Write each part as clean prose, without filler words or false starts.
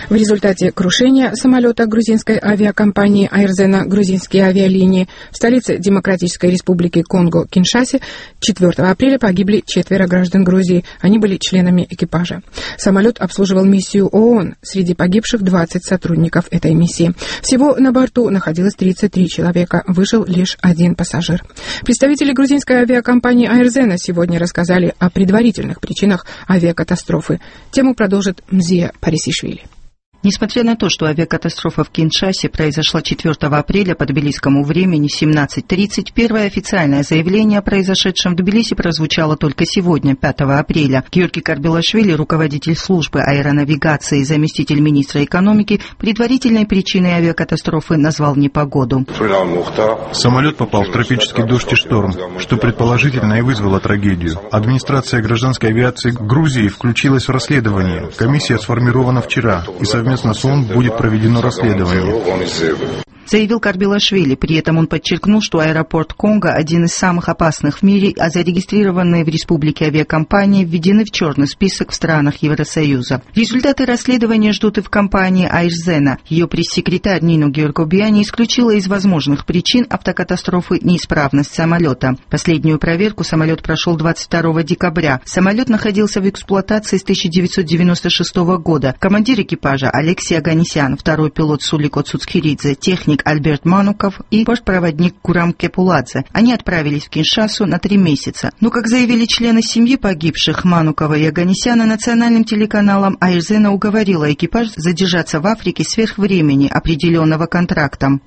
В результате крушения самолета грузинской авиакомпании «Айрзена» грузинские авиалинии в столице Демократической Республики Конго-Киншасе 4 апреля погибли 4 граждан Грузии. Они были членами экипажа. Самолет обслуживал миссию ООН. Среди погибших 20 сотрудников этой миссии. Всего на борту находилось 33 человека. Выжил лишь 1 пассажир. Представители грузинской авиакомпании «Айрзена» сегодня рассказали о предварительных причинах авиакатастрофы. Тему продолжит Мзия Парисишвили. Несмотря на то, что авиакатастрофа в Киншасе произошла 4 апреля по тбилисскому времени 17:30, первое официальное заявление о произошедшем в Тбилиси прозвучало только сегодня, 5 апреля. Георгий Карбилашвили, руководитель службы аэронавигации и заместитель министра экономики, предварительной причиной авиакатастрофы назвал непогоду. Самолет попал в тропический дождь и шторм, что предположительно и вызвало трагедию. Администрация гражданской авиации Грузии включилась в расследование. Комиссия сформирована вчера, и совместно с ООН будет проведено расследование. Заявил Карбилашвили. При этом он подчеркнул, что аэропорт Конго один из самых опасных в мире, а зарегистрированные в республике авиакомпании введены в черный список в странах Евросоюза. Результаты расследования ждут и в компании «Айрзена». Ее пресс-секретарь Нино Георгобиани исключила из возможных причин автокатастрофы неисправность самолета. Последнюю проверку самолет прошел 22 декабря. Самолет находился в эксплуатации с 1996 года. Командир экипажа Алексей Оганесян, второй пилот Сулико Цуцкиридзе, техник Альберт Мануков и бортпроводник Гурам Кепуладзе. Они отправились в Киншасу на 3 месяца. Но, как заявили члены семьи погибших Манукова и Оганесяна, национальным телеканалом «Айрзена» уговорила экипаж задержаться в Африке сверх времени, определенного контрактом.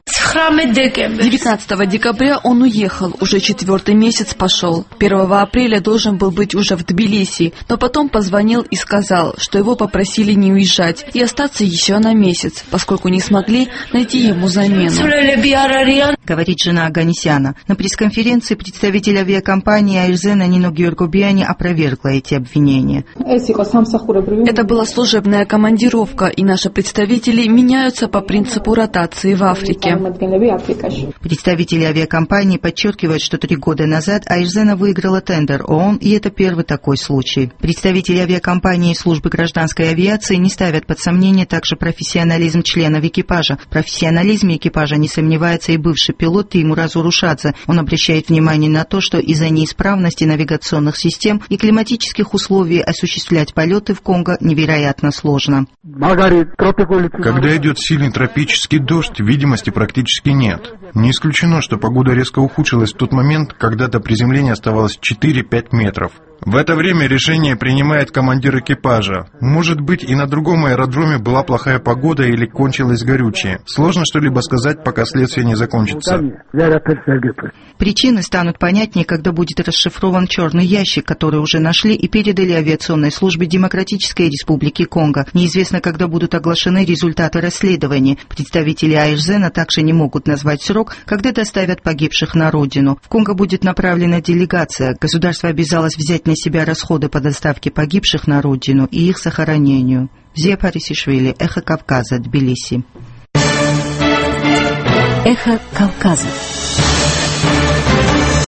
19 декабря он уехал, уже 4-й месяц пошел. 1 апреля должен был быть уже в Тбилиси, но потом позвонил и сказал, что его попросили не уезжать и остаться еще на месяц, поскольку не смогли найти ему замену. Говорит жена Оганесяна. На пресс-конференции представитель авиакомпании «Айрзена» Нино Георгобиани опровергла эти обвинения. Это была служебная командировка, и наши представители меняются по принципу ротации в Африке. Представители авиакомпании подчеркивают, что 3 года назад «Айрзена» выиграла тендер ООН, и это первый такой случай. Представители авиакомпании и службы гражданской авиации не ставят под сомнение также профессионализм членов экипажа. В профессионализме экипажа не сомневается и бывший пилот Теймур Азурушадзе. Он обращает внимание на то, что из-за неисправности навигационных систем и климатических условий осуществлять полеты в Конго невероятно сложно. Когда идет сильный тропический дождь, видимости практически нет. Не исключено, что погода резко ухудшилась в тот момент, когда до приземления оставалось 4-5 метров. В это время решение принимает командир экипажа. Может быть, и на другом аэродроме была плохая погода или кончилось горючее. Сложно что-либо сказать, пока следствие не закончится. Причины станут понятнее, когда будет расшифрован черный ящик, который уже нашли и передали авиационной службе Демократической Республики Конго. Неизвестно, когда будут оглашены результаты расследования. Представители «Айрзена» также не могут назвать срок, когда доставят погибших на родину. В Конго будет направлена делегация. Государство обязалось взять на себя расходы по доставке погибших на родину и их сохранению. Мзия Парисишвили, Эхо Кавказа, Тбилиси. Эхо Кавказа.